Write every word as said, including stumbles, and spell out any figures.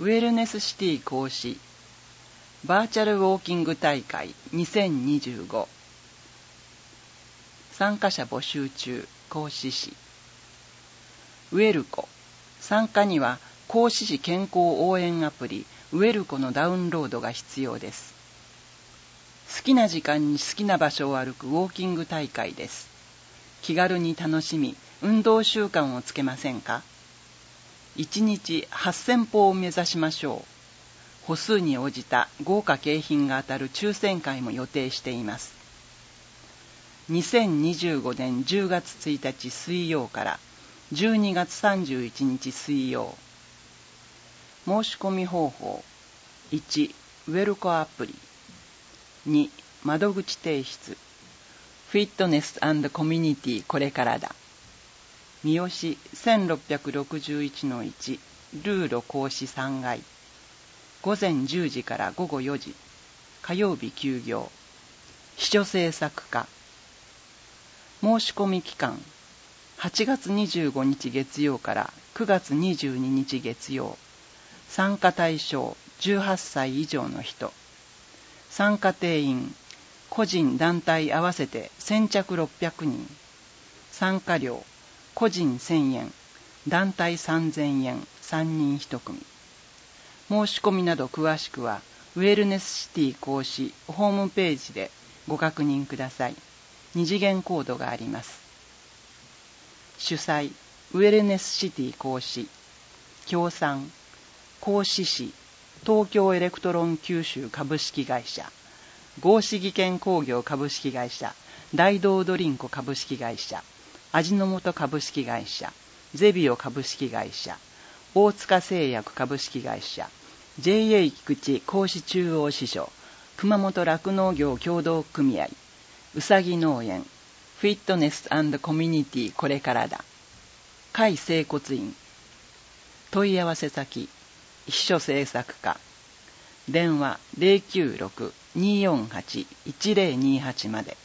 ウェルネスシティ講師バーチャルウォーキング大会にせんにじゅうご参加者募集中。講師士ウェルコ。参加には講師士健康応援アプリウェルコのダウンロードが必要です。好きな時間に好きな場所を歩くウォーキング大会です。気軽に楽しみ運動習慣をつけませんか？いちにちはっせんぽを目指しましょう。歩数に応じた豪華景品が当たる抽選会も予定しています。にせんにじゅうごねんじゅうがつついたち水曜からじゅうにがつさんじゅういちにち水曜。申し込み方法。いち. ウェルコアプリ。に. 窓口提出。フィットネス&コミュニティこれからだ。三好 せんろっぴゃくろくじゅういちのいち ルーロ講師さんがい。午前じゅうじから午後よじ。火曜日休業。秘書制作課。申し込み期間。はちがつにじゅうごにち月曜からくがつにじゅうににち月曜。参加対象じゅうはっさい以上の人。参加定員個人団体合わせて先着ろっぴゃくにん。参加料個人せんえん、団体さんぜんえん、さんにんひと組。申し込みなど詳しくはウェルネスシティ講師ホームページでご確認ください。二次元コードがあります。主催ウェルネスシティ講師。協賛講師士東京エレクトロン九州株式会社、合志技研工業株式会社、大道ドリンコ株式会社、味の素株式会社、ゼビオ株式会社、大塚製薬株式会社、ジェイエー 菊池講師中央支所、熊本酪農業協同組合、うさぎ農園、フィットネス&コミュニティこれからだ。会整骨院。問い合わせ先、秘書制作課。電話 ゼロきゅうろく にーよんはち いちゼロにーはち まで。